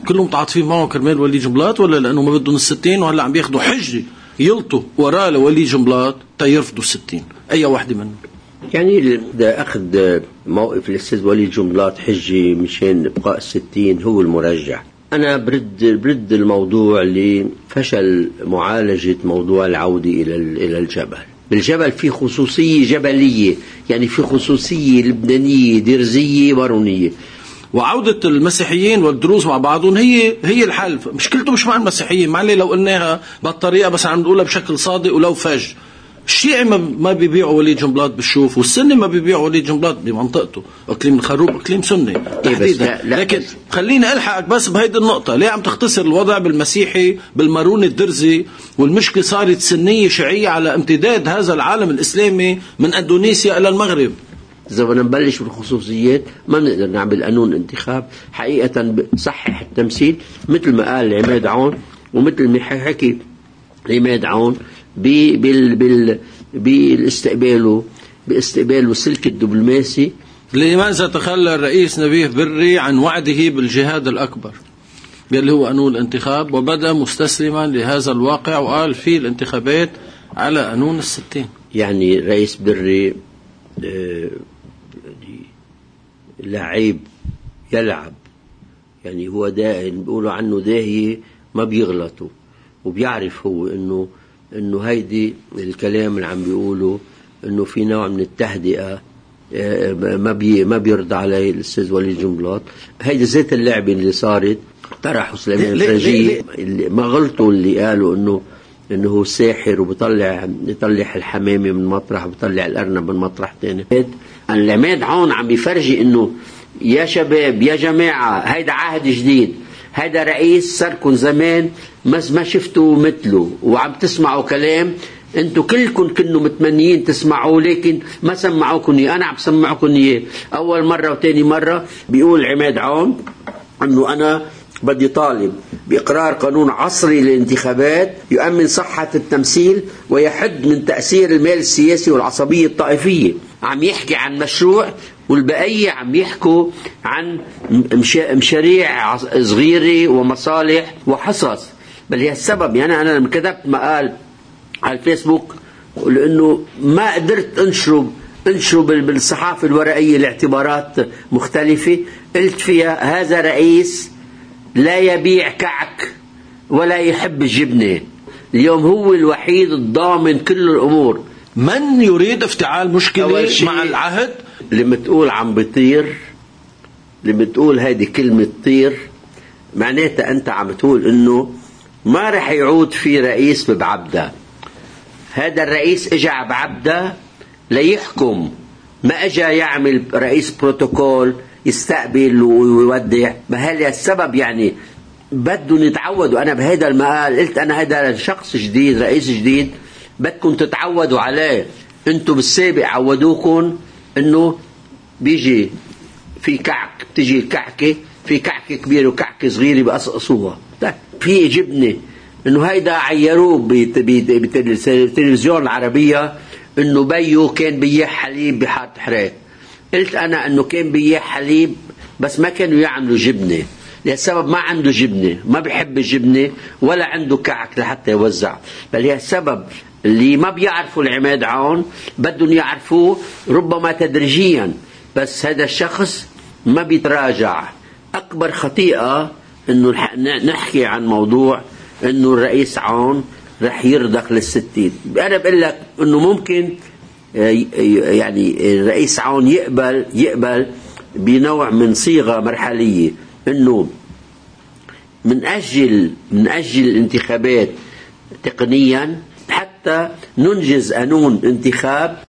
كلهم متعاطفين معه كرمال وليد جنبلاط، ولا لأنه ما بدهم ال60 وهلا عم بياخدوا حجة يلطوا وراه لوليد جنبلاط تيرفضوا ال60؟ أي واحدة منهم؟ يعني ده أخذ موقف الأستاذ وليد جنبلاط حجة مشان إبقاء ال60 هو المرجح. أنا برد الموضوع لفشل معالجة موضوع العودة إلى الجبل. بالجبل في خصوصية جبلية، يعني في خصوصية لبنانية درزية مارونية، وعودة المسيحيين والدروز مع بعضهم هي الحل. مشكلته مش مع المسيحيين، معلي لو قلناها بالطريقة بس عم نقولها بشكل صادق ولو فج. الشيعي ما بيبيعوا وليد جنبلاط بالشوف، والسني ما بيبيعوا وليد جنبلاط بمنطقته. اقليم الخروب اقليم سني تحديدا. لكن خليني الحقك بس بهيدي النقطة، ليه عم تختصر الوضع بالمسيحي بالماروني الدرزي، والمشكلة صارت سنية شيعية على امتداد هذا العالم الإسلامي من أندونيسيا إلى المغرب. إذا بدنا نبلش بالخصوصيات ما بنقدر نعمل قانون انتخاب حقيقة صحح التمثيل مثل ما قال عماد عون، ومثل ما حكي عماد عون باستقباله السلك الدبلوماسي. لماذا تخلى الرئيس نبيه بري عن وعده بالجهاد الأكبر اللي هو قانون الانتخاب، وبدأ مستسلما لهذا الواقع وقال في الانتخابات على قانون ال60؟ يعني رئيس بري لعيب يلعب، يعني هو دائم بيقولوا عنه داهية ما بيغلطوا، وبيعرف هو انه هيدي الكلام اللي عم بيقولوا انه في نوع من التهدئة ما بيرضى عليه الأستاذ وليد جنبلاط. هيدي ذات اللعبة اللي صارت. طرحوا سليمان الفرجي ما غلطوا اللي قالوا انه هو ساحر وبيطلع الحمامة من مطرح وبيطلع الأرنب من مطرح تاني. العماد عون عم بيفرجي انه يا شباب يا جماعة هيدا عهد جديد، هيدا رئيس صاركن زمان ما شفتوا مثله وعم تسمعوا كلام انتوا كلكم كنوا متمنيين تسمعوا لكن ما سمعوكم اياه. انا عم سمعكم اياه اول مرة وتاني مرة. بيقول عماد عون انه انا بدي طالب بإقرار قانون عصري للانتخابات يؤمن صحة التمثيل ويحد من تأثير المال السياسي والعصبية الطائفية. عم يحكي عن مشروع والبقية عم يحكوا عن مشاريع صغيرة ومصالح وحصص. بل هي السبب. يعني أنا لما كتبت مقال على الفيسبوك لأنه ما قدرت انشره بالصحافة الورقية لاعتبارات مختلفة، قلت فيها هذا رئيس لا يبيع كعك ولا يحب الجبنة. اليوم هو الوحيد الضامن كل الأمور. من يريد افتعال مشكلة مع العهد؟ لما تقول عم بطير، لما تقول هذه كلمة طير معناتها أنت عم تقول إنه ما رح يعود في رئيس ببعبدة. هذا الرئيس اجى بعبدة ليحكم، ما اجى يعمل رئيس بروتوكول يستقبل ويودع. ما هذا السبب. يعني بدهم يتعودوا. أنا بهذا المقال قلت أنا هذا شخص جديد رئيس جديد بدكم تتعودوا عليه. أنتم بالسابق عودوكم إنه بيجي في كعك، بتجي الكعكة في كعكة كبيرة وكعكة صغيرة بقصقصوها. في جبنة إنه هيدا عيروه بالتلفزيون العربية إنه بيو كان بيح حليب بحارة حريق. قلت أنا إنه كان بيح حليب بس ما كانوا يعملوا جبنة، للسبب ما عنده جبنة، ما بيحب الجبنة ولا عنده كعك لحتى يوزع. بل هي السبب اللي ما بيعرفوا العماد عون بدهم يعرفوه ربما تدريجيا، بس هذا الشخص ما بيتراجع. أكبر خطيئة إنه نحكي عن موضوع إنه الرئيس عون رح يرضخ لل60. أنا بقول لك إنه ممكن يعني الرئيس عون يقبل بنوع من صيغة مرحلية إنه من أجل الانتخابات تقنيا حتى ننجز قانون انتخاب